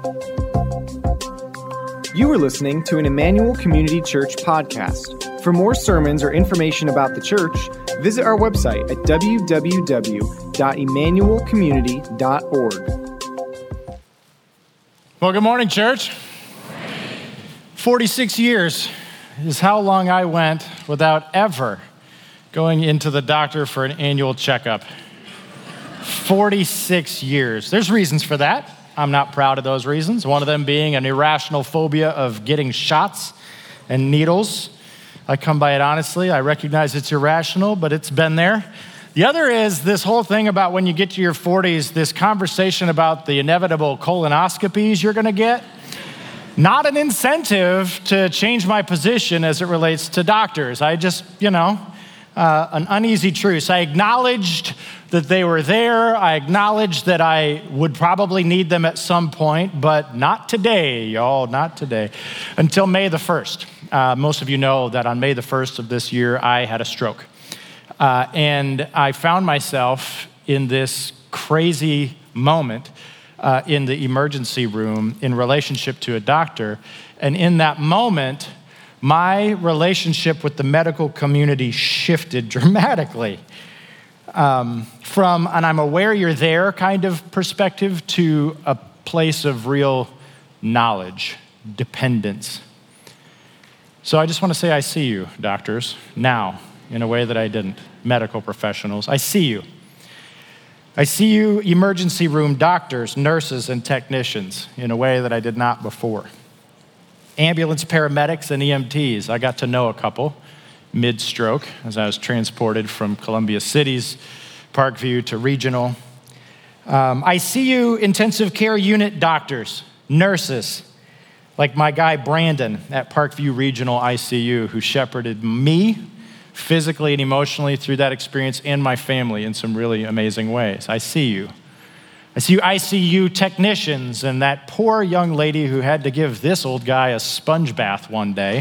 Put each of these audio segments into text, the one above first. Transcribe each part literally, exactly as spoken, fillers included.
You are listening to an Emmanuel Community Church podcast. For more sermons or information about the church, visit our website at w w w dot emmanuel community dot org. Well, good morning, church. forty-six years is how long I went without ever going into the doctor for an annual checkup. forty-six years. There's reasons for that. I'm not proud of those reasons. One of them being an irrational phobia of getting shots and needles. I come by it honestly. I recognize it's irrational, but it's been there. The other is this whole thing about when you get to your forties, this conversation about the inevitable colonoscopies you're going to get. Not an incentive to change my position as it relates to doctors. I just, you know, uh, an uneasy truce. I acknowledged that they were there. I acknowledged that I would probably need them at some point, but not today, y'all, not today. Until May the first. Uh, most of you know that on May the first of this year, I had a stroke. Uh, and I found myself in this crazy moment uh, in the emergency room in relationship to a doctor. And in that moment, my relationship with the medical community shifted dramatically. Um, from an I'm aware you're there kind of perspective to a place of real knowledge, dependence. So I just want to say I see you, doctors, now, in a way that I didn't. Medical professionals, I see you. I see you, emergency room doctors, nurses, and technicians, in a way that I did not before. Ambulance paramedics and E M Ts, I got to know a couple mid-stroke as I was transported from Columbia City's Parkview to Regional. Um, I see you intensive care unit doctors, nurses, like my guy Brandon at Parkview Regional I C U, who shepherded me physically and emotionally through that experience and my family in some really amazing ways. I see you. I see you I C U technicians and that poor young lady who had to give this old guy a sponge bath one day.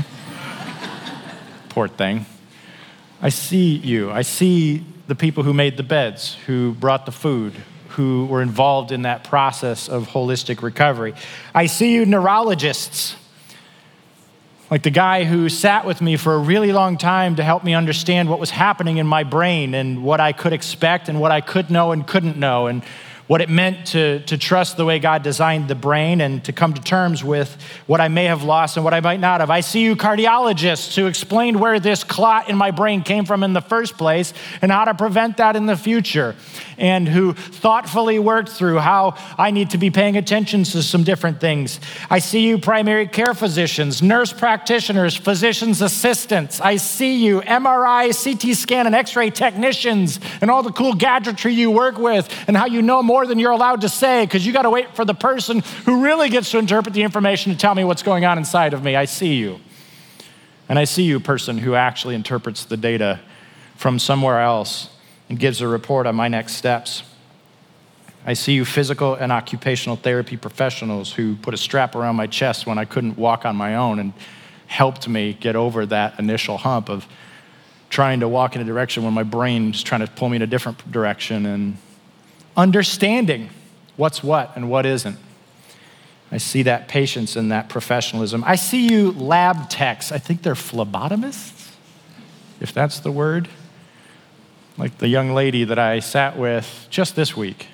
Poor thing. I see you. I see the people who made the beds, who brought the food, who were involved in that process of holistic recovery. I see you neurologists, like the guy who sat with me for a really long time to help me understand what was happening in my brain and what I could expect and what I could know and couldn't know, and what it meant to, to trust the way God designed the brain and to come to terms with what I may have lost and what I might not have. I see you cardiologists who explained where this clot in my brain came from in the first place and how to prevent that in the future, and who thoughtfully worked through how I need to be paying attention to some different things. I see you primary care physicians, nurse practitioners, physician's assistants. I see you M R I, C T scan, and X-ray technicians, and all the cool gadgetry you work with, and how you know more more than you're allowed to say because you got to wait for the person who really gets to interpret the information to tell me what's going on inside of me. I see you. And I see you, person who actually interprets the data from somewhere else and gives a report on my next steps. I see you, physical and occupational therapy professionals who put a strap around my chest when I couldn't walk on my own and helped me get over that initial hump of trying to walk in a direction when my brain's trying to pull me in a different direction, and understanding what's what and what isn't. I see that patience and that professionalism. I see you lab techs. I think they're phlebotomists, if that's the word. Like the young lady that I sat with just this week,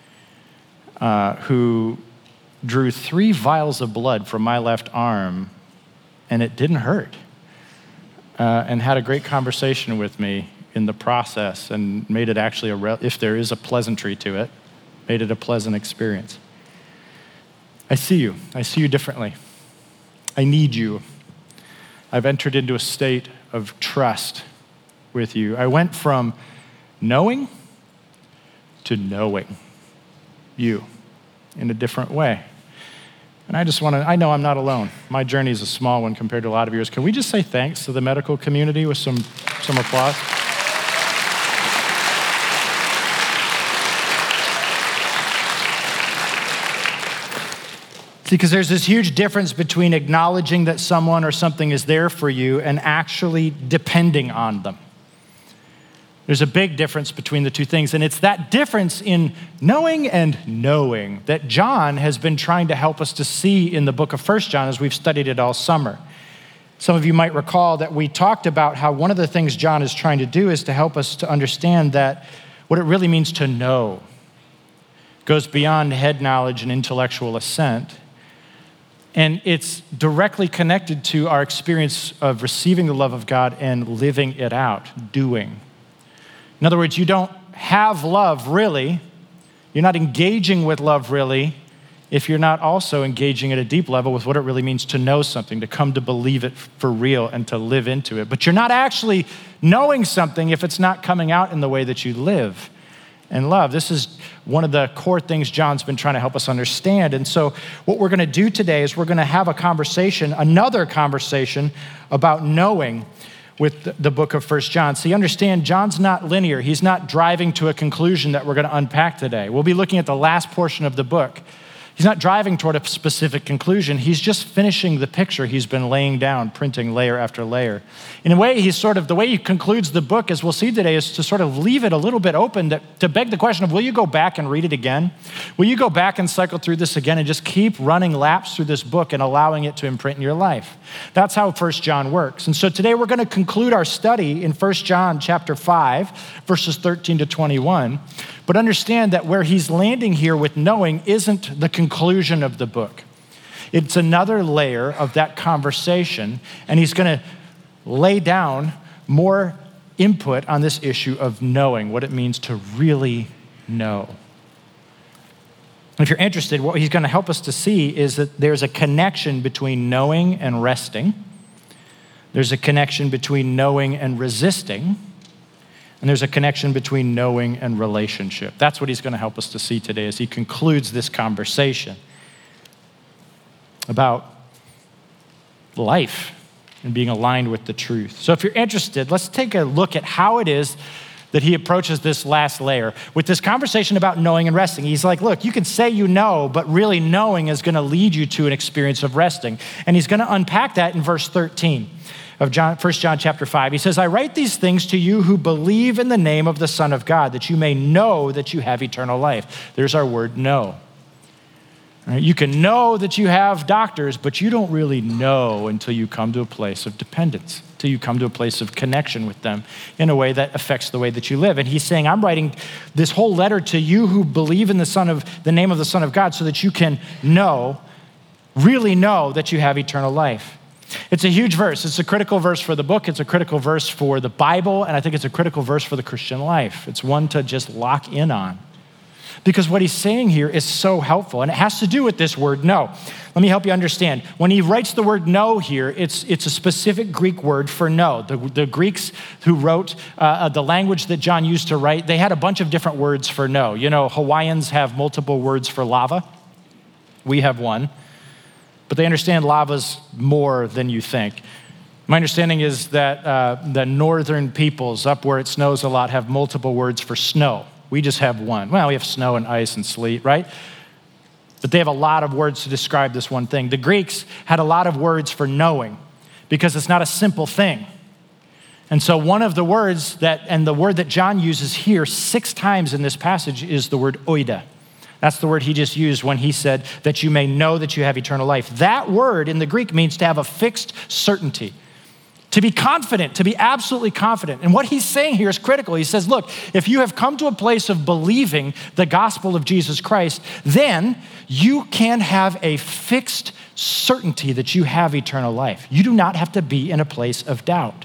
uh, who drew three vials of blood from my left arm, and it didn't hurt, uh, and had a great conversation with me in the process, and made it actually, a re- if there is a pleasantry to it, made it a pleasant experience. I see you. I see you differently. I need you. I've entered into a state of trust with you. I went from knowing to knowing you in a different way. And I just want to, I know I'm not alone. My journey is a small one compared to a lot of yours. Can we just say thanks to the medical community with some, some applause? See, because there's this huge difference between acknowledging that someone or something is there for you and actually depending on them. There's a big difference between the two things, and it's that difference in knowing and knowing that John has been trying to help us to see in the book of First John as we've studied it all summer. Some of you might recall that we talked about how one of the things John is trying to do is to help us to understand that what it really means to know goes beyond head knowledge and intellectual assent. And it's directly connected to our experience of receiving the love of God and living it out, doing. In other words, you don't have love really, you're not engaging with love really, if you're not also engaging at a deep level with what it really means to know something, to come to believe it for real and to live into it. But you're not actually knowing something if it's not coming out in the way that you live and love. This is one of the core things John's been trying to help us understand. And so what we're going to do today is we're going to have a conversation, another conversation about knowing with the book of First John. So you understand, John's not linear. He's not driving to a conclusion that we're going to unpack today. We'll be looking at the last portion of the book. He's not driving toward a specific conclusion. He's just finishing the picture he's been laying down, printing layer after layer. In a way, he's sort of, the way he concludes the book, as we'll see today, is to sort of leave it a little bit open to, to beg the question of, will you go back and read it again? Will you go back and cycle through this again and just keep running laps through this book and allowing it to imprint in your life? That's how First John works. And so today we're going to conclude our study in First John chapter five, verses thirteen to twenty-one. But understand that where he's landing here with knowing isn't the conclusion of the book. It's another layer of that conversation, and he's going to lay down more input on this issue of knowing, what it means to really know. And if you're interested, what he's going to help us to see is that there's a connection between knowing and resting. There's a connection between knowing and resisting. And there's a connection between knowing and relationship. That's what he's going to help us to see today as he concludes this conversation about life and being aligned with the truth. So if you're interested, let's take a look at how it is that he approaches this last layer with this conversation about knowing and resting. He's like, look, you can say you know, but really knowing is going to lead you to an experience of resting. And he's going to unpack that in verse thirteen. Of John, First John chapter five. He says, I write these things to you who believe in the name of the Son of God, that you may know that you have eternal life. There's our word know. Right? You can know that you have doctors, but you don't really know until you come to a place of dependence, until you come to a place of connection with them in a way that affects the way that you live. And he's saying, I'm writing this whole letter to you who believe in the Son of the name of the Son of God so that you can know, really know that you have eternal life. It's a huge verse. It's a critical verse for the book. It's a critical verse for the Bible. And I think it's a critical verse for the Christian life. It's one to just lock in on. Because what he's saying here is so helpful. And it has to do with this word know. Let me help you understand. When he writes the word know here, it's, it's a specific Greek word for know. The, the Greeks who wrote uh, the language that John used to write, they had a bunch of different words for know. You know, Hawaiians have multiple words for lava. We have one. But they understand lava's more than you think. My understanding is that uh, the northern peoples up where it snows a lot have multiple words for snow. We just have one. Well, we have snow and ice and sleet, right? But they have a lot of words to describe this one thing. The Greeks had a lot of words for knowing because it's not a simple thing. And so one of the words that, and the word that John uses here six times in this passage is the word oida. That's the word he just used when he said that you may know that you have eternal life. That word in the Greek means to have a fixed certainty, to be confident, to be absolutely confident. And what he's saying here is critical. He says, look, if you have come to a place of believing the gospel of Jesus Christ, then you can have a fixed certainty that you have eternal life. You do not have to be in a place of doubt.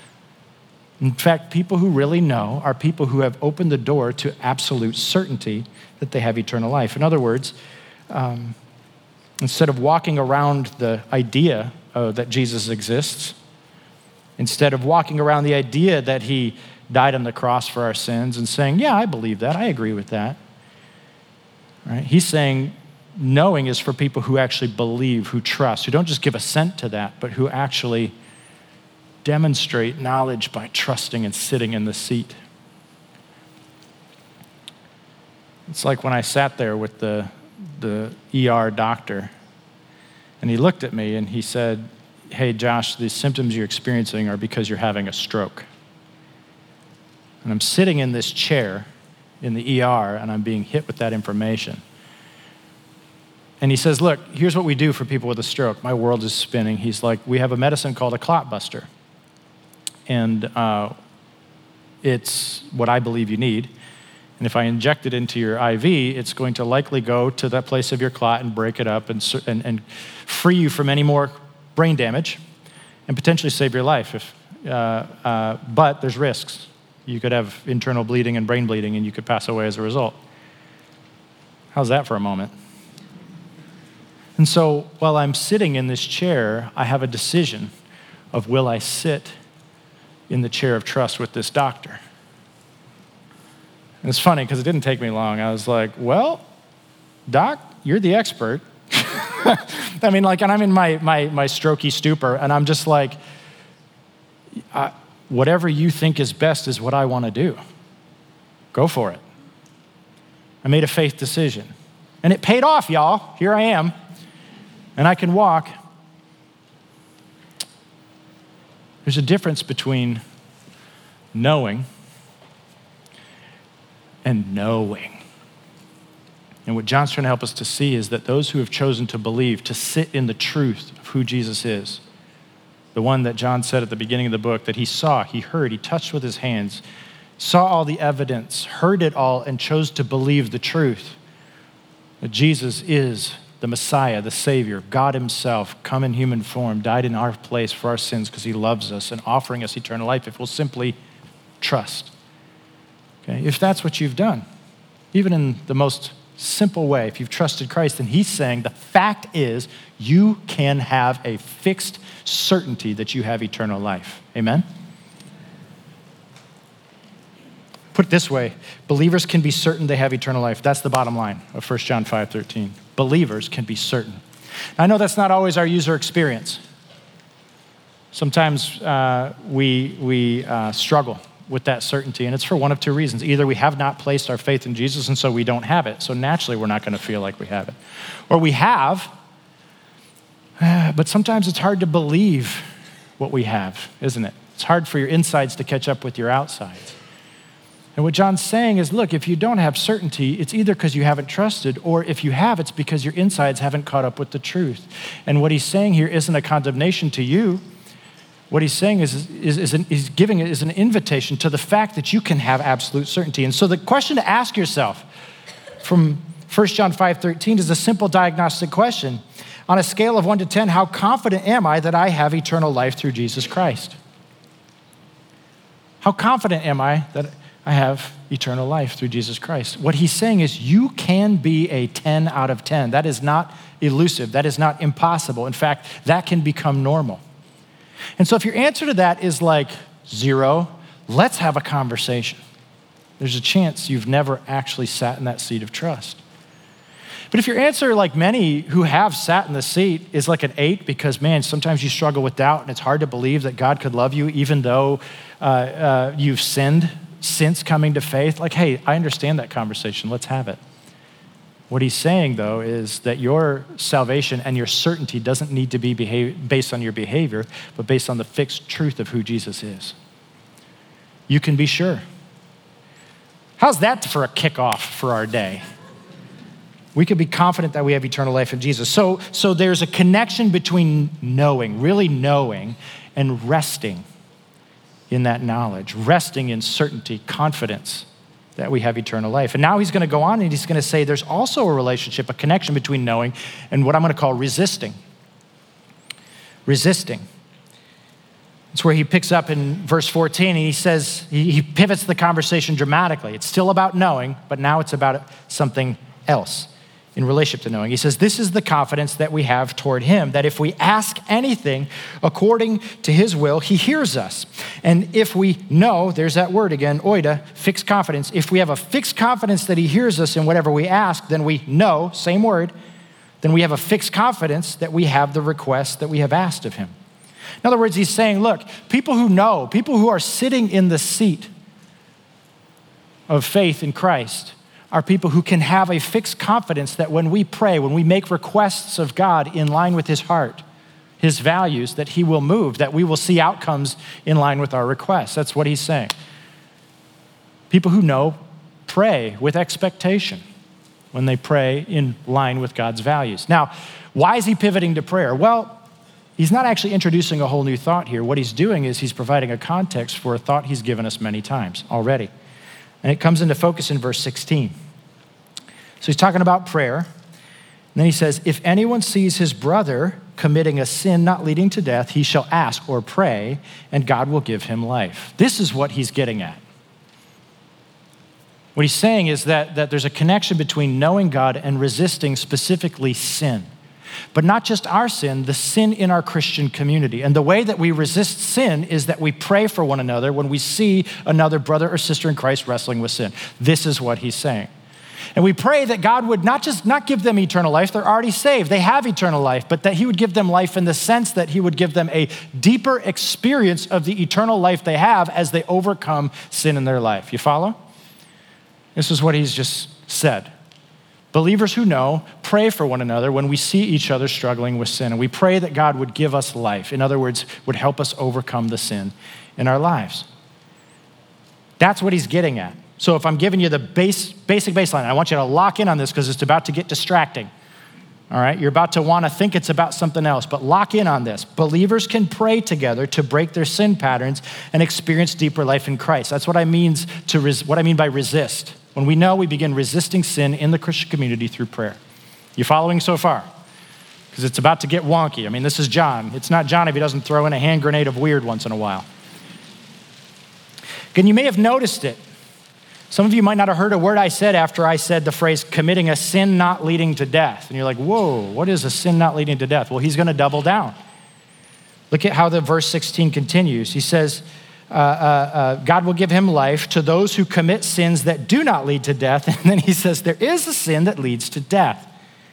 In fact, people who really know are people who have opened the door to absolute certainty that they have eternal life. In other words, um, instead of walking around the idea uh, that Jesus exists, instead of walking around the idea that he died on the cross for our sins and saying, yeah, I believe that, I agree with that, right? He's saying knowing is for people who actually believe, who trust, who don't just give assent to that, but who actually demonstrate knowledge by trusting and sitting in the seat. It's like when I sat there with the, the E R doctor, and he looked at me and he said, hey, Josh, the symptoms you're experiencing are because you're having a stroke. And I'm sitting in this chair in the E R, and I'm being hit with that information. And he says, look, here's what we do for people with a stroke. My world is spinning. He's like, we have a medicine called a clot buster. And uh, it's what I believe you need. And if I inject it into your I V, it's going to likely go to that place of your clot and break it up and, and, and free you from any more brain damage and potentially save your life. If, uh, uh, but there's risks. You could have internal bleeding and brain bleeding, and you could pass away as a result. How's that for a moment? And so while I'm sitting in this chair, I have a decision of will I sit in the chair of trust with this doctor? And it's funny because it didn't take me long. I was like, well, doc, you're the expert. I mean, like, and I'm in my, my, my strokey stupor, and I'm just like, I, whatever you think is best is what I want to do. Go for it. I made a faith decision. And it paid off, y'all. Here I am. And I can walk. There's a difference between knowing and knowing. And what John's trying to help us to see is that those who have chosen to believe, to sit in the truth of who Jesus is, the one that John said at the beginning of the book that he saw, he heard, he touched with his hands, saw all the evidence, heard it all, and chose to believe the truth that Jesus is the Messiah, the Savior, God himself, come in human form, died in our place for our sins because he loves us and offering us eternal life if we'll simply trust. Okay? If that's what you've done, even in the most simple way, if you've trusted Christ, then he's saying the fact is you can have a fixed certainty that you have eternal life. Amen? Put it this way, believers can be certain they have eternal life. That's the bottom line of First John five thirteen. Believers can be certain. I know that's not always our user experience. Sometimes uh, we, we uh, struggle with that certainty, and it's for one of two reasons. Either we have not placed our faith in Jesus, and so we don't have it, so naturally we're not going to feel like we have it. Or we have, but sometimes it's hard to believe what we have, isn't it? It's hard for your insides to catch up with your outsides. And what John's saying is, look, if you don't have certainty, it's either because you haven't trusted, or if you have, it's because your insides haven't caught up with the truth. And what he's saying here isn't a condemnation to you. What he's saying is, is, is an, he's giving it is an invitation to the fact that you can have absolute certainty. And so the question to ask yourself from First John five thirteen is a simple diagnostic question. On a scale of one to ten, how confident am I that I have eternal life through Jesus Christ? How confident am I that I have eternal life through Jesus Christ? What he's saying is you can be a ten out of ten. That is not elusive. That is not impossible. In fact, that can become normal. And so if your answer to that is like zero, let's have a conversation. There's a chance you've never actually sat in that seat of trust. But if your answer, like many who have sat in the seat, is like an eight because, man, sometimes you struggle with doubt and it's hard to believe that God could love you even though uh, uh, you've sinned since coming to faith, like, hey, I understand that conversation. Let's have it. What he's saying, though, is that your salvation and your certainty doesn't need to be behave- based on your behavior, but based on the fixed truth of who Jesus is. You can be sure. How's that for a kickoff for our day? We could be confident that we have eternal life in Jesus. So, so there's a connection between knowing, really knowing, and resting in that knowledge, resting in certainty, confidence that we have eternal life. And now he's going to go on and he's going to say there's also a relationship, a connection between knowing and what I'm going to call resisting. Resisting. It's where he picks up in verse fourteen and he says, he pivots the conversation dramatically. It's still about knowing, but now it's about something else in relationship to knowing. He says, this is the confidence that we have toward him, that if we ask anything according to his will, he hears us. And if we know, there's that word again, oida, fixed confidence. If we have a fixed confidence that he hears us in whatever we ask, then we know, same word, then we have a fixed confidence that we have the request that we have asked of him. In other words, he's saying, look, people who know, people who are sitting in the seat of faith in Christ, are people who can have a fixed confidence that when we pray, when we make requests of God in line with his heart, his values, that he will move, that we will see outcomes in line with our requests. That's what he's saying. People who know pray with expectation when they pray in line with God's values. Now, why is he pivoting to prayer? Well, he's not actually introducing a whole new thought here. What he's doing is he's providing a context for a thought he's given us many times already. And it comes into focus in verse sixteen. So he's talking about prayer. And then he says, if anyone sees his brother committing a sin not leading to death, he shall ask or pray, and God will give him life. This is what he's getting at. What he's saying is that, that there's a connection between knowing God and resisting specifically sin. But not just our sin, the sin in our Christian community. And the way that we resist sin is that we pray for one another when we see another brother or sister in Christ wrestling with sin. This is what he's saying. And we pray that God would not just not give them eternal life, they're already saved, they have eternal life, but that he would give them life in the sense that he would give them a deeper experience of the eternal life they have as they overcome sin in their life. You follow? This is what he's just said. Believers who know, pray for one another when we see each other struggling with sin. And we pray that God would give us life. In other words, would help us overcome the sin in our lives. That's what he's getting at. So if I'm giving you the base, basic baseline, I want you to lock in on this because it's about to get distracting. All right, you're about to want to think it's about something else, but lock in on this. Believers can pray together to break their sin patterns and experience deeper life in Christ. That's what I means to res- what I mean by resist. When we know, we begin resisting sin in the Christian community through prayer. You following so far? Because it's about to get wonky. I mean, this is John. It's not John if he doesn't throw in a hand grenade of weird once in a while. And you may have noticed it. Some of you might not have heard a word I said after I said the phrase committing a sin not leading to death. And you're like, whoa, what is a sin not leading to death? Well, he's going to double down. Look at how the verse sixteen continues. He says, uh, uh, uh, God will give him life to those who commit sins that do not lead to death. And then he says, there is a sin that leads to death.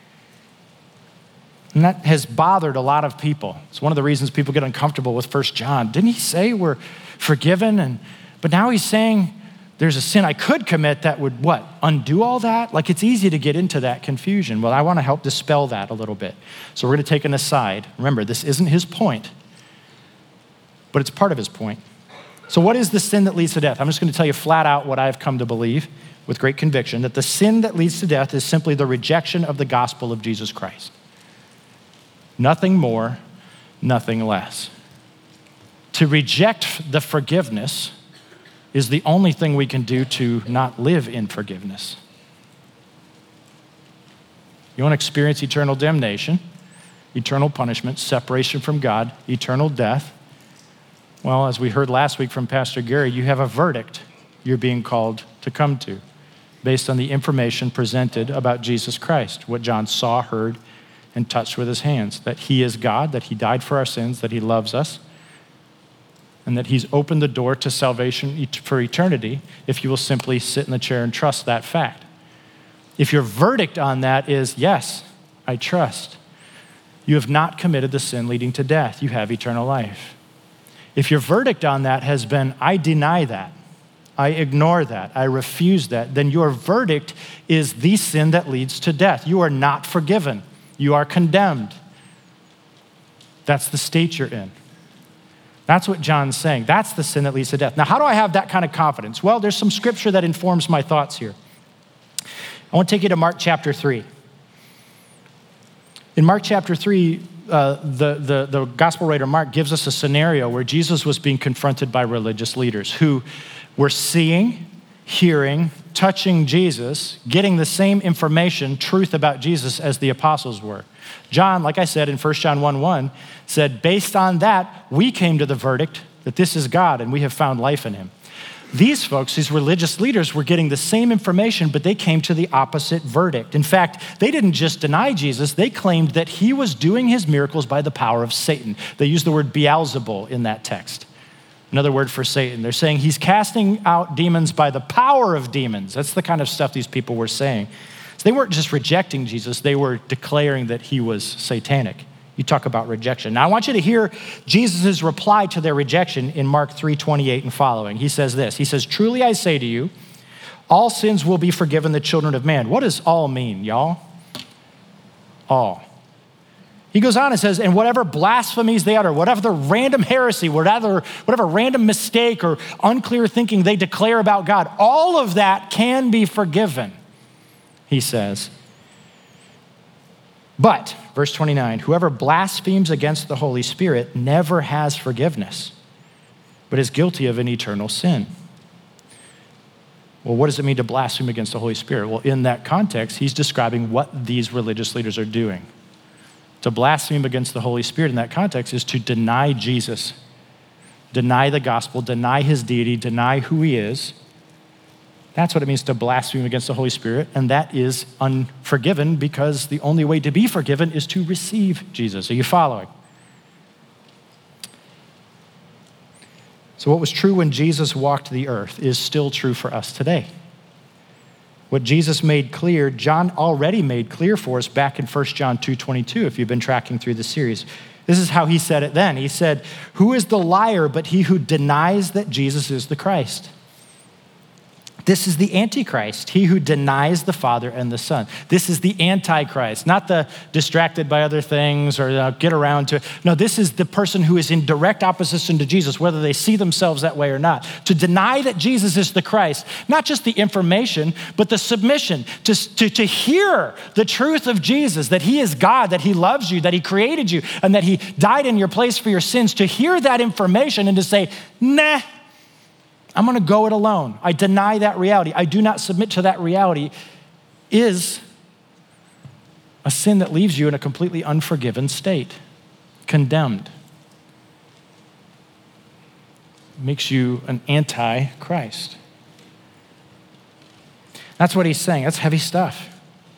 And that has bothered a lot of people. It's one of the reasons people get uncomfortable with First John. Didn't he say we're forgiven? And but now he's saying, there's a sin I could commit that would, what, undo all that? Like, it's easy to get into that confusion. Well, I want to help dispel that a little bit. So we're going to take an aside. Remember, this isn't his point, but it's part of his point. So what is the sin that leads to death? I'm just going to tell you flat out what I've come to believe with great conviction, that the sin that leads to death is simply the rejection of the gospel of Jesus Christ. Nothing more, nothing less. To reject the forgiveness is the only thing we can do to not live in forgiveness. You want to experience eternal damnation, eternal punishment, separation from God, eternal death. Well, as we heard last week from Pastor Gary, you have a verdict you're being called to come to based on the information presented about Jesus Christ, what John saw, heard, and touched with his hands, that he is God, that he died for our sins, that he loves us, and that he's opened the door to salvation for eternity if you will simply sit in the chair and trust that fact. If your verdict on that is, yes, I trust, you have not committed the sin leading to death. You have eternal life. If your verdict on that has been, I deny that, I ignore that, I refuse that, then your verdict is the sin that leads to death. You are not forgiven. You are condemned. That's the state you're in. That's what John's saying. That's the sin that leads to death. Now, how do I have that kind of confidence? Well, there's some scripture that informs my thoughts here. I want to take you to Mark chapter three. In Mark chapter three, uh, the, the, the gospel writer Mark gives us a scenario where Jesus was being confronted by religious leaders who were seeing, hearing, touching Jesus, getting the same information, truth about Jesus as the apostles were. John, like I said in First John one one, said, based on that, we came to the verdict that this is God and we have found life in him. These folks, these religious leaders, were getting the same information, but they came to the opposite verdict. In fact, they didn't just deny Jesus, they claimed that he was doing his miracles by the power of Satan. They used the word Beelzebul in that text. Another word for Satan. They're saying he's casting out demons by the power of demons. That's the kind of stuff these people were saying. So they weren't just rejecting Jesus, they were declaring that he was satanic. You talk about rejection. Now I want you to hear Jesus' reply to their rejection in Mark three twenty-eight and following. He says this, he says, truly I say to you, all sins will be forgiven the children of man. What does all mean, y'all? All. He goes on and says, and whatever blasphemies they utter, whatever the random heresy, whatever, whatever random mistake or unclear thinking they declare about God, all of that can be forgiven, he says. But, verse twenty-nine, whoever blasphemes against the Holy Spirit never has forgiveness, but is guilty of an eternal sin. Well, what does it mean to blaspheme against the Holy Spirit? Well, in that context, he's describing what these religious leaders are doing. To blaspheme against the Holy Spirit in that context is to deny Jesus, deny the gospel, deny his deity, deny who he is. That's what it means to blaspheme against the Holy Spirit, and that is unforgiven because the only way to be forgiven is to receive Jesus. Are you following? So what was true when Jesus walked the earth is still true for us today. What Jesus made clear, John already made clear for us back in First John two twenty-two, if you've been tracking through the series. This is how he said it then. He said, "Who is the liar but he who denies that Jesus is the Christ? This is the Antichrist, he who denies the Father and the Son." This is the Antichrist, not the distracted by other things or uh, get around to it. No, this is the person who is in direct opposition to Jesus, whether they see themselves that way or not. To deny that Jesus is the Christ, not just the information, but the submission, to, to, to hear the truth of Jesus, that he is God, that he loves you, that he created you, and that he died in your place for your sins. To hear that information and to say, nah, I'm gonna go it alone. I deny that reality. I do not submit to that reality is a sin that leaves you in a completely unforgiven state, condemned. Makes you an anti-Christ. That's what he's saying. That's heavy stuff.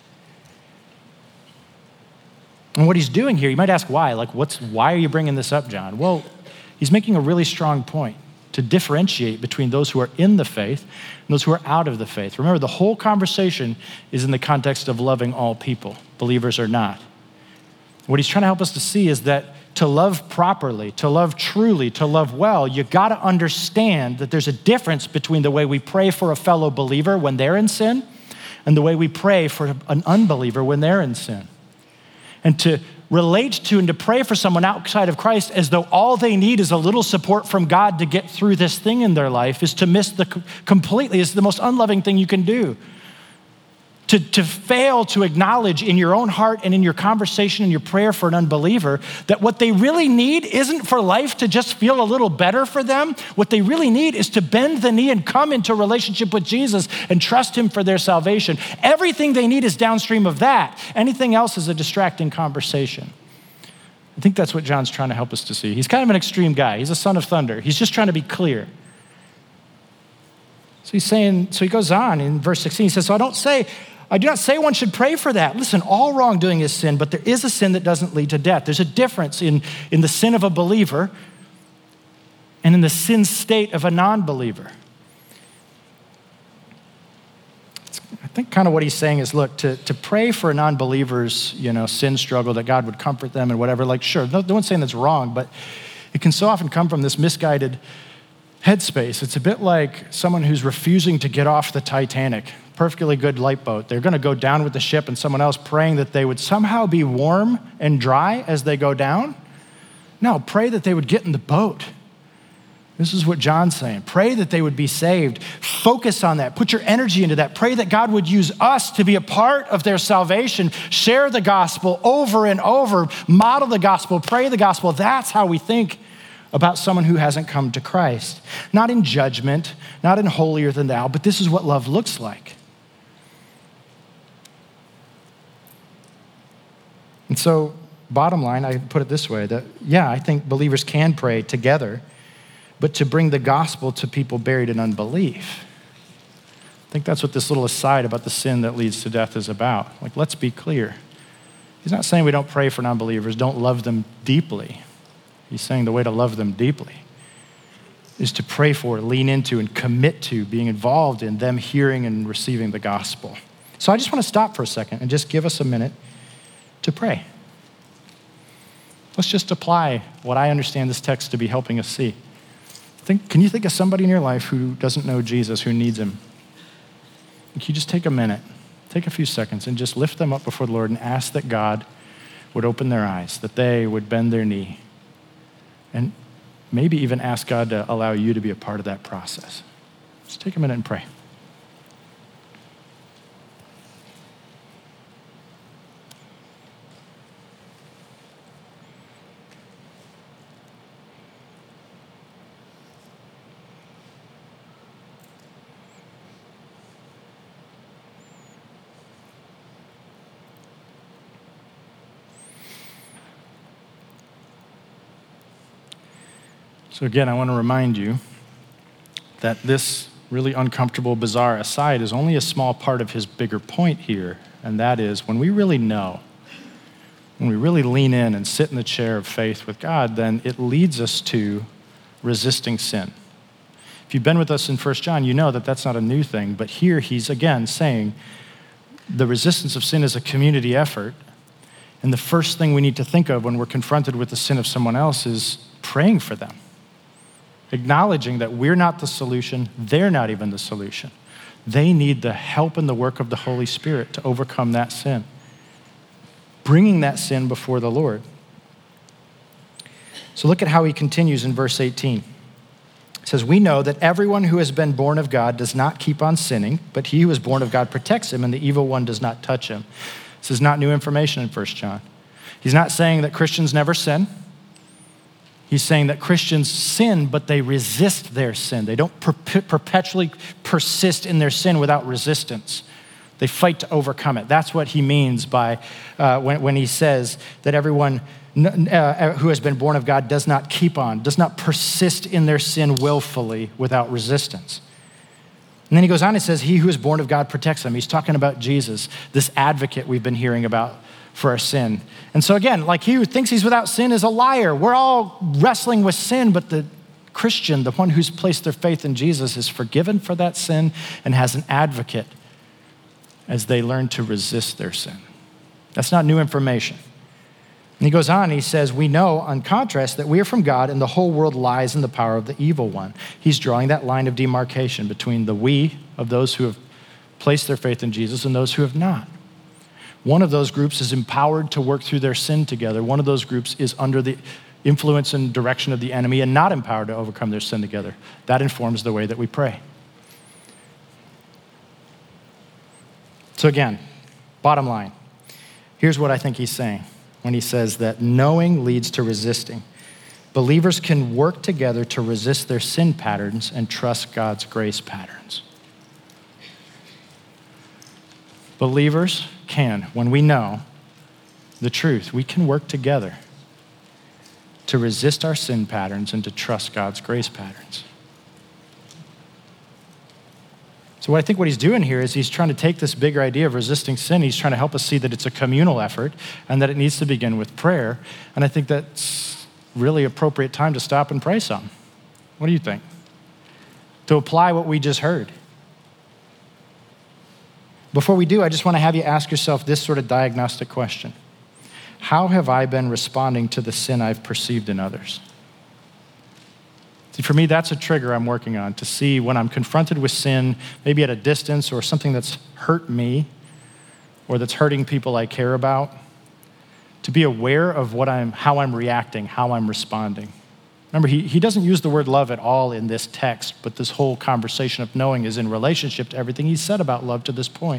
And what he's doing here, you might ask why. Like, what's why are you bringing this up, John? Well, he's making a really strong point to differentiate between those who are in the faith and those who are out of the faith. Remember, the whole conversation is in the context of loving all people, believers or not. What he's trying to help us to see is that to love properly, to love truly, to love well, you gotta understand that there's a difference between the way we pray for a fellow believer when they're in sin and the way we pray for an unbeliever when they're in sin. And to relate to and to pray for someone outside of Christ as though all they need is a little support from God to get through this thing in their life is to miss the completely, is the most unloving thing you can do. To, to fail to acknowledge in your own heart and in your conversation and your prayer for an unbeliever that what they really need isn't for life to just feel a little better for them. What they really need is to bend the knee and come into a relationship with Jesus and trust him for their salvation. Everything they need is downstream of that. Anything else is a distracting conversation. I think that's what John's trying to help us to see. He's kind of an extreme guy. He's a son of thunder. He's just trying to be clear. So he's saying, so he goes on in verse sixteen, he says, so I don't say, I do not say one should pray for that. Listen, all wrongdoing is sin, but there is a sin that doesn't lead to death. There's a difference in, in the sin of a believer and in the sin state of a non-believer. It's, I think kind of what he's saying is, look, to, to pray for a non-believer's, you know, sin struggle, that God would comfort them and whatever, like, sure, no, no one's saying that's wrong, but it can so often come from this misguided headspace. It's a bit like someone who's refusing to get off the Titanic, perfectly good lifeboat. They're gonna go down with the ship and someone else praying that they would somehow be warm and dry as they go down. No, pray that they would get in the boat. This is what John's saying. Pray that they would be saved. Focus on that. Put your energy into that. Pray that God would use us to be a part of their salvation. Share the gospel over and over. Model the gospel. Pray the gospel. That's how we think about someone who hasn't come to Christ. Not in judgment, not in holier than thou, but this is what love looks like. And so, bottom line, I put it this way, that yeah, I think believers can pray together, but to bring the gospel to people buried in unbelief. I think that's what this little aside about the sin that leads to death is about. Like, let's be clear. He's not saying we don't pray for non-believers, don't love them deeply. He's saying the way to love them deeply is to pray for, lean into, and commit to being involved in them hearing and receiving the gospel. So I just want to stop for a second and just give us a minute to pray. Let's just apply what I understand this text to be helping us see. Think, can you think of somebody in your life who doesn't know Jesus, who needs him? Can you just take a minute, take a few seconds, and just lift them up before the Lord and ask that God would open their eyes, that they would bend their knee, and maybe even ask God to allow you to be a part of that process. Just take a minute and pray. So again, I want to remind you that this really uncomfortable, bizarre aside is only a small part of his bigger point here, and that is when we really know, when we really lean in and sit in the chair of faith with God, then it leads us to resisting sin. If you've been with us in First John, you know that that's not a new thing, but here he's again saying the resistance of sin is a community effort, and the first thing we need to think of when we're confronted with the sin of someone else is praying for them. Acknowledging that we're not the solution, they're not even the solution. They need the help and the work of the Holy Spirit to overcome that sin. Bringing that sin before the Lord. So look at how he continues in verse eighteen. It says, we know that everyone who has been born of God does not keep on sinning, but he who is born of God protects him, and the evil one does not touch him. This is not new information in First John. He's not saying that Christians never sin. He's saying that Christians sin, but they resist their sin. They don't per- perpetually persist in their sin without resistance. They fight to overcome it. That's what he means by uh, when, when he says that everyone uh, who has been born of God does not keep on, does not persist in their sin willfully without resistance. And then he goes on and says, he who is born of God protects them. He's talking about Jesus, this advocate we've been hearing about for our sin. And so again, like he who thinks he's without sin is a liar. We're all wrestling with sin, but the Christian, the one who's placed their faith in Jesus, is forgiven for that sin and has an advocate as they learn to resist their sin. That's not new information. And he goes on, he says, we know, on contrast, that we are from God and the whole world lies in the power of the evil one. He's drawing that line of demarcation between the we of those who have placed their faith in Jesus and those who have not. One of those groups is empowered to work through their sin together. One of those groups is under the influence and direction of the enemy and not empowered to overcome their sin together. That informs the way that we pray. So again, bottom line, here's what I think he's saying when he says that knowing leads to resisting. Believers can work together to resist their sin patterns and trust God's grace patterns. Believers can, when we know the truth, we can work together to resist our sin patterns and to trust God's grace patterns. So what I think what he's doing here is he's trying to take this bigger idea of resisting sin. He's trying to help us see that it's a communal effort and that it needs to begin with prayer. And I think that's really appropriate time to stop and pray some. What do you think? To apply what we just heard. Before we do, I just want to have you ask yourself this sort of diagnostic question. How have I been responding to the sin I've perceived in others? See, for me, that's a trigger I'm working on to see when I'm confronted with sin, maybe at a distance or something that's hurt me or that's hurting people I care about, to be aware of what I'm, how I'm reacting, how I'm responding. Remember, he, he doesn't use the word love at all in this text, but this whole conversation of knowing is in relationship to everything he's said about love to this point.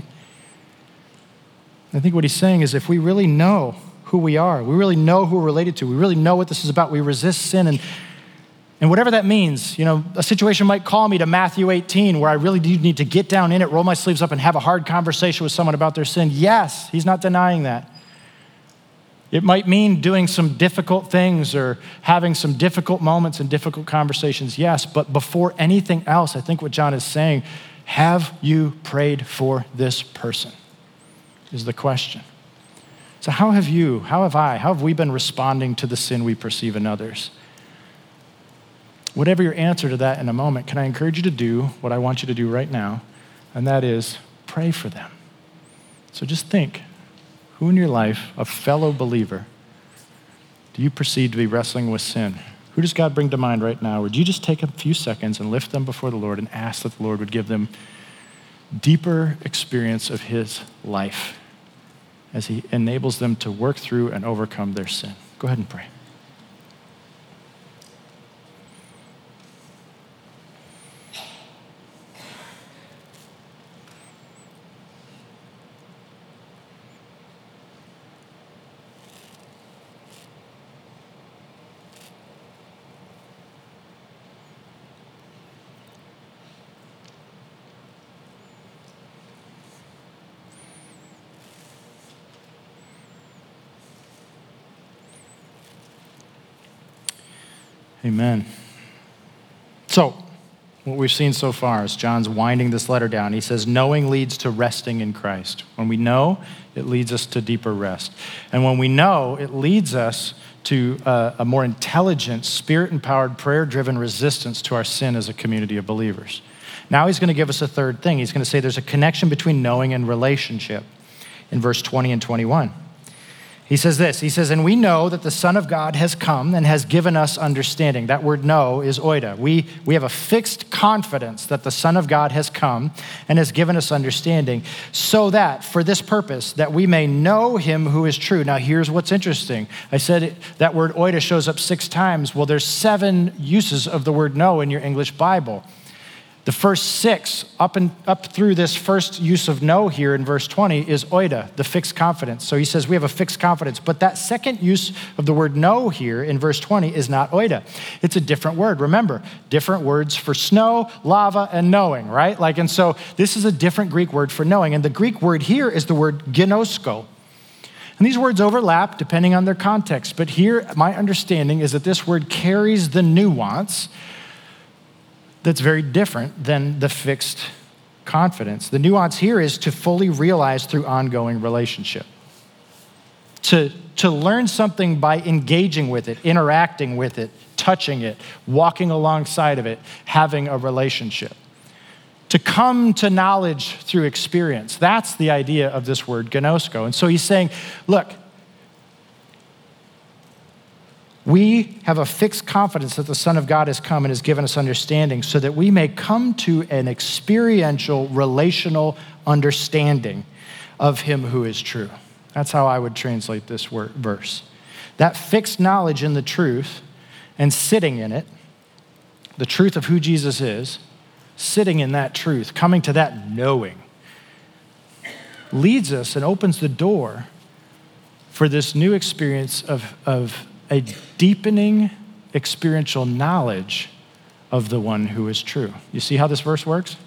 I think what he's saying is if we really know who we are, we really know who we're related to, we really know what this is about, we resist sin, and, and whatever that means, you know, a situation might call me to Matthew eighteen where I really do need to get down in it, roll my sleeves up, and have a hard conversation with someone about their sin. Yes, he's not denying that. It might mean doing some difficult things or having some difficult moments and difficult conversations, yes, but before anything else, I think what John is saying, have you prayed for this person, is the question. So how have you, how have I, how have we been responding to the sin we perceive in others? Whatever your answer to that in a moment, can I encourage you to do what I want you to do right now, and that is pray for them. So just think, who in your life, a fellow believer, do you perceive to be wrestling with sin? Who does God bring to mind right now? Would you just take a few seconds and lift them before the Lord and ask that the Lord would give them deeper experience of his life as he enables them to work through and overcome their sin. Go ahead and pray. Amen. So, what we've seen so far is John's winding this letter down. He says, knowing leads to resting in Christ. When we know, it leads us to deeper rest. And when we know, it leads us to a, a more intelligent, spirit-empowered, prayer-driven resistance to our sin as a community of believers. Now he's going to give us a third thing. He's going to say there's a connection between knowing and relationship in verse twenty and twenty-one. He says this, he says, and we know that the Son of God has come and has given us understanding. That word know is oida. We, we have a fixed confidence that the Son of God has come and has given us understanding so that for this purpose, that we may know him who is true. Now here's what's interesting. I said it, that word oida shows up six times. Well, there's seven uses of the word know in your English Bible. The first six, up and up through this first use of know here in verse twenty is oida, the fixed confidence. So he says we have a fixed confidence. But that second use of the word know here in verse twenty is not oida. It's a different word. Remember, different words for snow, lava, and knowing, right? Like, and so this is a different Greek word for knowing. And the Greek word here is the word ginosko. And these words overlap depending on their context. But here, my understanding is that this word carries the nuance that's very different than the fixed confidence. The nuance here is to fully realize through ongoing relationship. To, to learn something by engaging with it, interacting with it, touching it, walking alongside of it, having a relationship. To come to knowledge through experience. That's the idea of this word gnosko. And so he's saying, look, we have a fixed confidence that the Son of God has come and has given us understanding so that we may come to an experiential, relational understanding of him who is true. That's how I would translate this word, verse. That fixed knowledge in the truth and sitting in it, the truth of who Jesus is, sitting in that truth, coming to that knowing, leads us and opens the door for this new experience of, of a deepening experiential knowledge of the one who is true. You see how this verse works?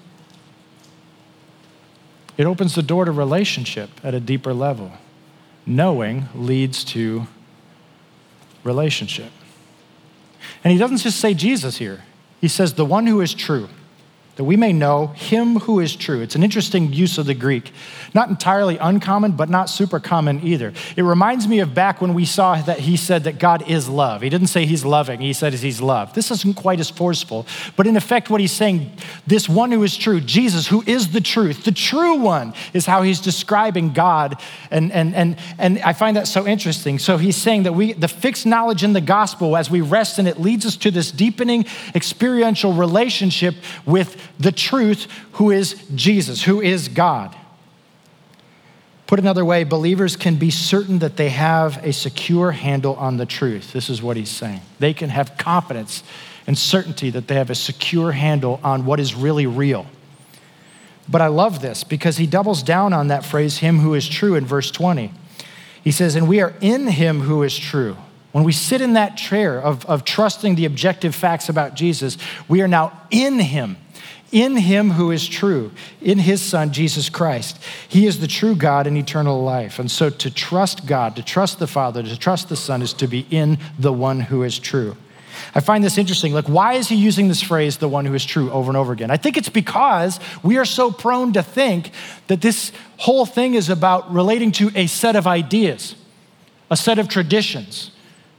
It opens the door to relationship at a deeper level. Knowing leads to relationship. And he doesn't just say Jesus here. He says the one who is true, that we may know him who is true. It's an interesting use of the Greek. Not entirely uncommon, but not super common either. It reminds me of back when we saw that he said that God is love. He didn't say he's loving, he said he's love. This isn't quite as forceful, but in effect what he's saying, this one who is true, Jesus, who is the truth, the true one, is how he's describing God. And, and, and, and I find that so interesting. So he's saying that we, the fixed knowledge in the gospel, as we rest in it, leads us to this deepening experiential relationship with the truth, who is Jesus, who is God. Put another way, believers can be certain that they have a secure handle on the truth. This is what he's saying. They can have confidence and certainty that they have a secure handle on what is really real. But I love this because he doubles down on that phrase, him who is true, in verse twenty. He says, and we are in him who is true. When we sit in that chair of, of trusting the objective facts about Jesus, we are now in him. In him who is true, in his Son, Jesus Christ. He is the true God and eternal life. And so to trust God, to trust the Father, to trust the Son is to be in the one who is true. I find this interesting. Like, why is he using this phrase, the one who is true, over and over again? I think it's because we are so prone to think that this whole thing is about relating to a set of ideas, a set of traditions,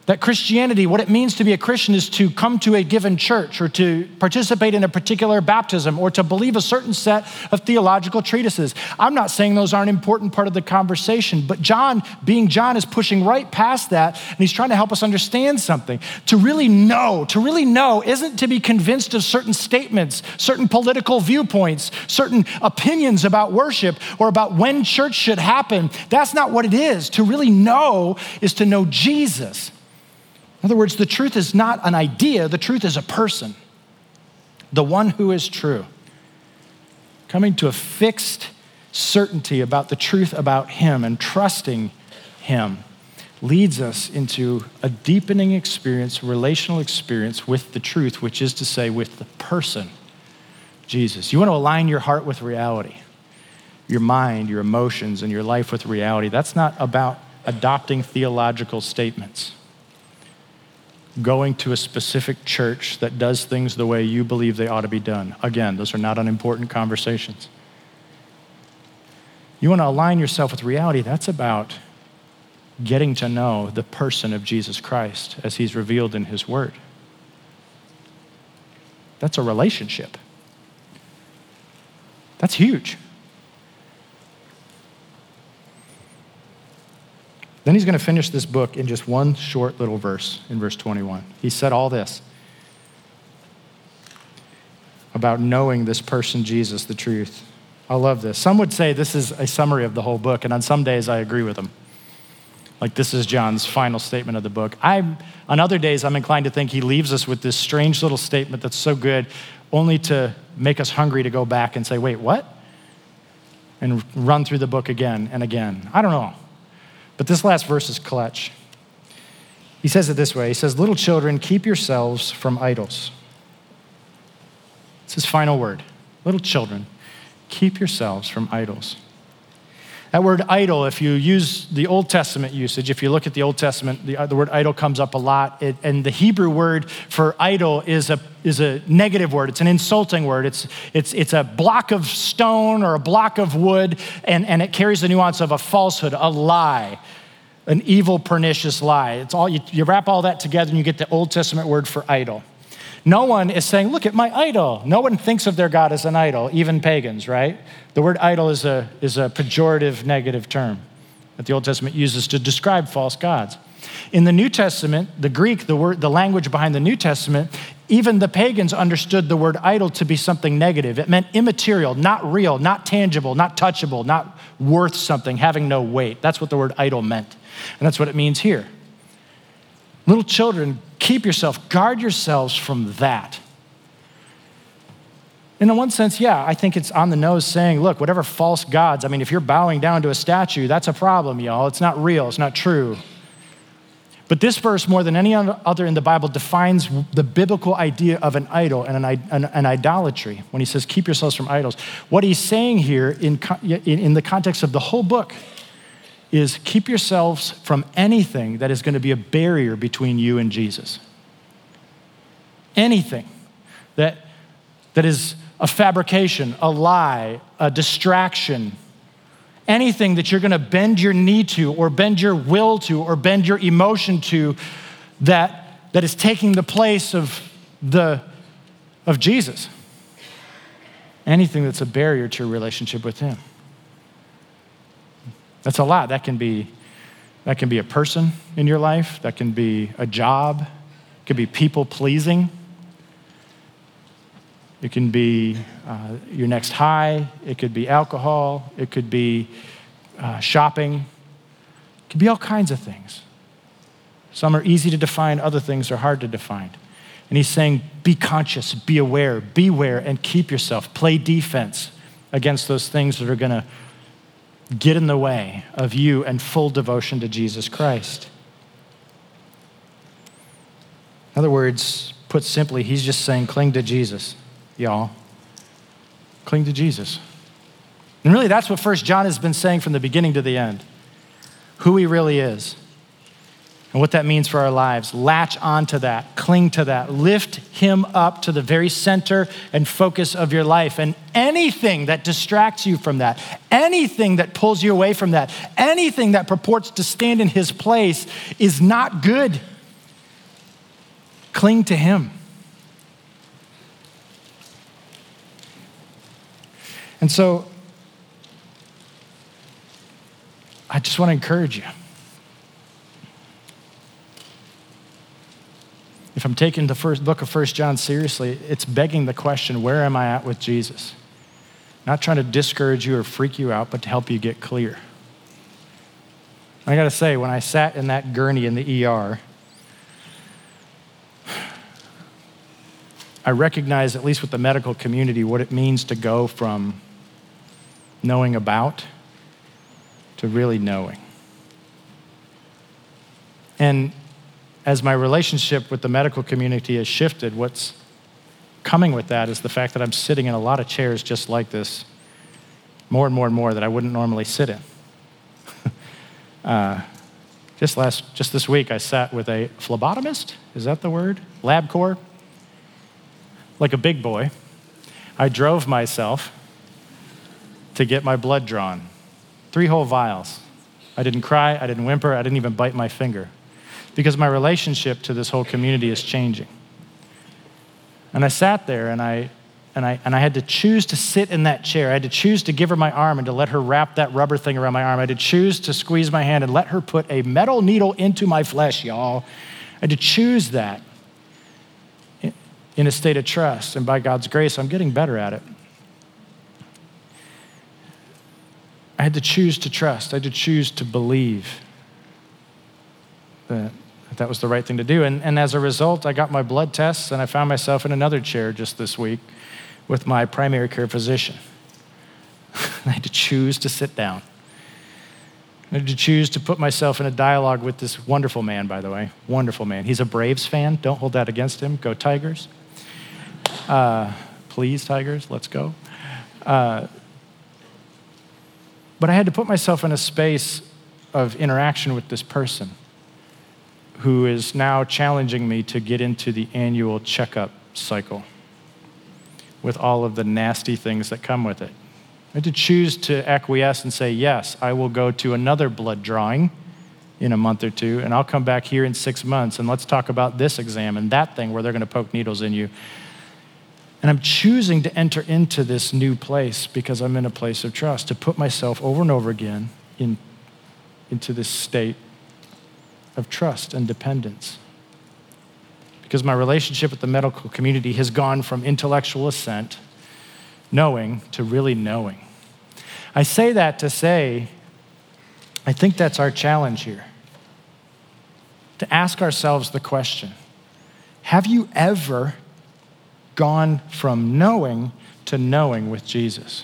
That Christianity, what it means to be a Christian is to come to a given church or to participate in a particular baptism or to believe a certain set of theological treatises. I'm not saying those aren't an important part of the conversation, but John, being John, is pushing right past that, and he's trying to help us understand something. To really know, to really know isn't to be convinced of certain statements, certain political viewpoints, certain opinions about worship or about when church should happen. That's not what it is. To really know is to know Jesus. In other words, the truth is not an idea, the truth is a person, the one who is true. Coming to a fixed certainty about the truth about him and trusting him leads us into a deepening experience, relational experience with the truth, which is to say with the person, Jesus. You want to align your heart with reality, your mind, your emotions, and your life with reality. That's not about adopting theological statements, going to a specific church that does things the way you believe they ought to be done. Again, those are not unimportant conversations. You want to align yourself with reality. That's about getting to know the person of Jesus Christ as he's revealed in his word. That's a relationship. That's huge. Then he's going to finish this book in just one short little verse, in verse twenty-one. He said all this about knowing this person, Jesus, the truth. I love this. Some would say this is a summary of the whole book, and on some days I agree with them. Like this is John's final statement of the book. I'm, on other days, I'm inclined to think he leaves us with this strange little statement that's so good, only to make us hungry to go back and say, wait, what? And run through the book again and again. I don't know. But this last verse is clutch. He says it this way. He says, little children, keep yourselves from idols. It's his final word. Little children, keep yourselves from idols. That word idol, if you use the Old Testament usage, if you look at the Old Testament, the, the word idol comes up a lot. It, and the Hebrew word for idol is a, is a negative word. It's an insulting word. It's, it's, it's a block of stone or a block of wood, and, and it carries the nuance of a falsehood, a lie, an evil, pernicious lie. It's all you, you wrap all that together and you get the Old Testament word for idol. No one is saying, look at my idol. No one thinks of their God as an idol, even pagans, right? The word idol is a, is a pejorative, negative term that the Old Testament uses to describe false gods. In the New Testament, the Greek, the word, the language behind the New Testament, even the pagans understood the word idol to be something negative. It meant immaterial, not real, not tangible, not touchable, not worth something, having no weight. That's what the word idol meant. And that's what it means here. Little children, keep yourself, guard yourselves from that. In one sense, yeah, I think it's on the nose saying, look, whatever false gods, I mean, if you're bowing down to a statue, that's a problem, y'all. It's not real, it's not true. But this verse, more than any other in the Bible, defines the biblical idea of an idol and an, an, an idolatry when he says, keep yourselves from idols. What he's saying here in, in, in the context of the whole book is keep yourselves from anything that is going to be a barrier between you and Jesus. Anything that, that is a fabrication, a lie, a distraction, anything that you're going to bend your knee to or bend your will to or bend your emotion to that, that is taking the place of, the, of Jesus. Anything that's a barrier to a relationship with him. That's a lot. That can be, that can be a person in your life. That can be a job. It could be people pleasing. It can be uh, your next high. It could be alcohol. It could be uh, shopping. It could be all kinds of things. Some are easy to define. Other things are hard to define. And he's saying, be conscious, be aware, beware, and keep yourself. Play defense against those things that are going to get in the way of you and full devotion to Jesus Christ. In other words, put simply, he's just saying, cling to Jesus, y'all. Cling to Jesus. And really, that's what First John has been saying from the beginning to the end. Who he really is and what that means for our lives. Latch onto that, cling to that, lift him up to the very center and focus of your life. And anything that distracts you from that, anything that pulls you away from that, anything that purports to stand in his place is not good. Cling to him. And so, I just want to encourage you. If I'm taking the first book of First John seriously, it's begging the question, where am I at with Jesus? Not trying to discourage you or freak you out, but to help you get clear. I gotta say, when I sat in that gurney in the E R, I recognized, at least with the medical community, what it means to go from knowing about to really knowing. And as my relationship with the medical community has shifted, what's coming with that is the fact that I'm sitting in a lot of chairs just like this, more and more and more that I wouldn't normally sit in. uh, just last, just this week, I sat with a phlebotomist. Is that the word? LabCorp. Like a big boy. I drove myself to get my blood drawn. Three whole vials. I didn't cry, I didn't whimper, I didn't even bite my finger. Because my relationship to this whole community is changing. And I sat there and I, and I, and I had to choose to sit in that chair. I had to choose to give her my arm and to let her wrap that rubber thing around my arm. I had to choose to squeeze my hand and let her put a metal needle into my flesh, y'all. I had to choose that in a state of trust. And by God's grace, I'm getting better at it. I had to choose to trust. I had to choose to believe that that was the right thing to do. And, and as a result, I got my blood tests and I found myself in another chair just this week with my primary care physician. I had to choose to sit down. I had to choose to put myself in a dialogue with this wonderful man, by the way, wonderful man. He's a Braves fan. Don't hold that against him. Go Tigers. Uh, please, Tigers, let's go. Uh, but I had to put myself in a space of interaction with this person who is now challenging me to get into the annual checkup cycle with all of the nasty things that come with it. I had to choose to acquiesce and say, yes, I will go to another blood drawing in a month or two, and I'll come back here in six months, and let's talk about this exam and that thing where they're gonna poke needles in you. And I'm choosing to enter into this new place because I'm in a place of trust, to put myself over and over again in, into this state of trust and dependence. Because my relationship with the medical community has gone from intellectual assent, knowing, to really knowing. I say that to say, I think that's our challenge here. To ask ourselves the question, have you ever gone from knowing to knowing with Jesus?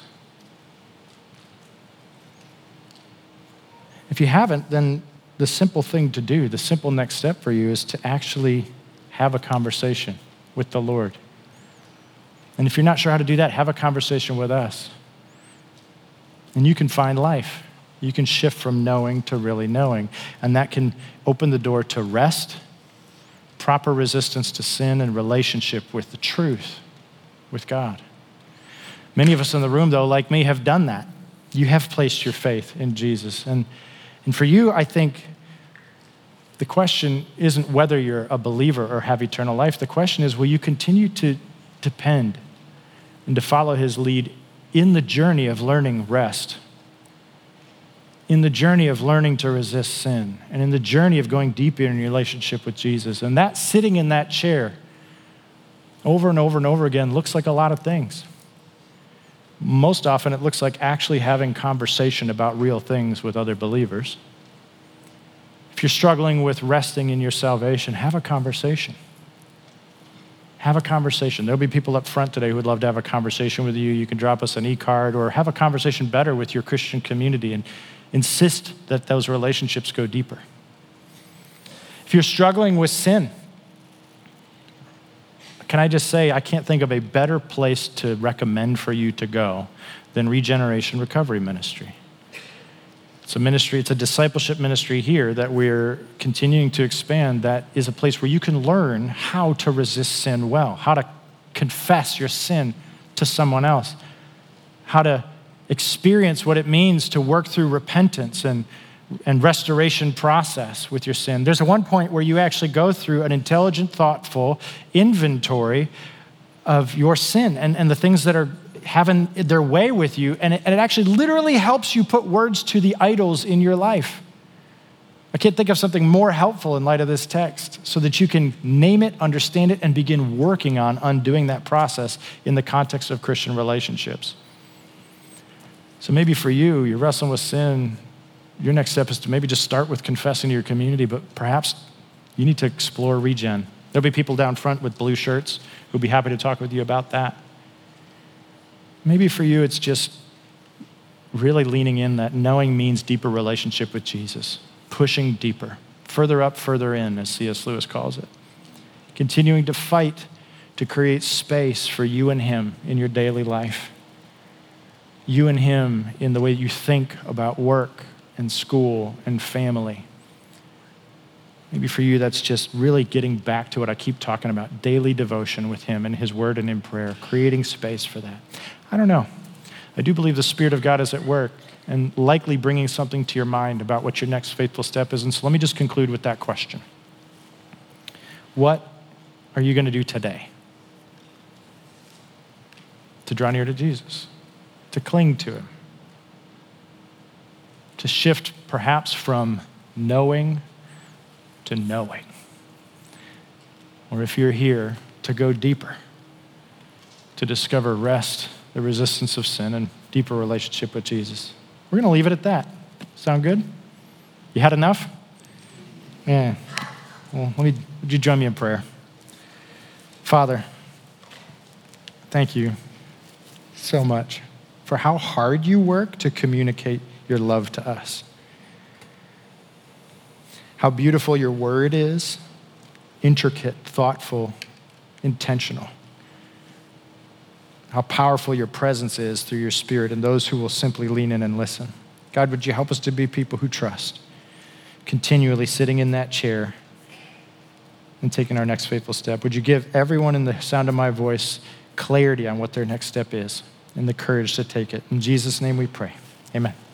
If you haven't, then the simple thing to do, the simple next step for you is to actually have a conversation with the Lord. And if you're not sure how to do that, have a conversation with us. And you can find life. You can shift from knowing to really knowing. And that can open the door to rest, proper resistance to sin, and relationship with the truth, with God. Many of us in the room, though, like me, have done that. You have placed your faith in Jesus. And, and for you, I think the question isn't whether you're a believer or have eternal life. The question is, will you continue to depend and to follow his lead in the journey of learning rest, in the journey of learning to resist sin, and in the journey of going deeper in your relationship with Jesus? And that sitting in that chair over and over and over again looks like a lot of things. Most often it looks like actually having conversation about real things with other believers. If you're struggling with resting in your salvation, have a conversation. Have a conversation. There'll be people up front today who would love to have a conversation with you. You can drop us an e-card or have a conversation better with your Christian community and insist that those relationships go deeper. If you're struggling with sin, can I just say, I can't think of a better place to recommend for you to go than Regeneration Recovery Ministry. It's a ministry, it's a discipleship ministry here that we're continuing to expand, that is a place where you can learn how to resist sin well, how to confess your sin to someone else, how to experience what it means to work through repentance and and restoration process with your sin. There's a one point where you actually go through an intelligent, thoughtful inventory of your sin and, and the things that are having their way with you. And it, and it actually literally helps you put words to the idols in your life. I can't think of something more helpful in light of this text so that you can name it, understand it, and begin working on undoing that process in the context of Christian relationships. So maybe for you, you're wrestling with sin. Your next step is to maybe just start with confessing to your community, but perhaps you need to explore Regen. There'll be people down front with blue shirts who'll be happy to talk with you about that. Maybe for you, it's just really leaning in that knowing means deeper relationship with Jesus, pushing deeper, further up, further in, as C S Lewis calls it. Continuing to fight to create space for you and him in your daily life. You and him in the way you think about work and school and family. Maybe for you, that's just really getting back to what I keep talking about, daily devotion with him and his word and in prayer, creating space for that. I don't know. I do believe the Spirit of God is at work and likely bringing something to your mind about what your next faithful step is. And so let me just conclude with that question. What are you going to do today to draw near to Jesus, to cling to him, to shift perhaps from knowing to knowing? Or if you're here, to go deeper, to discover rest, the resistance of sin, and deeper relationship with Jesus. We're going to leave it at that. Sound good? You had enough? Yeah. Well, let me, would you join me in prayer? Father, thank you so much for how hard you work to communicate your love to us. How beautiful your word is, intricate, thoughtful, intentional. How powerful your presence is through your Spirit and those who will simply lean in and listen. God, would you help us to be people who trust, continually sitting in that chair and taking our next faithful step? Would you give everyone in the sound of my voice clarity on what their next step is and the courage to take it? In Jesus' name we pray. Amen.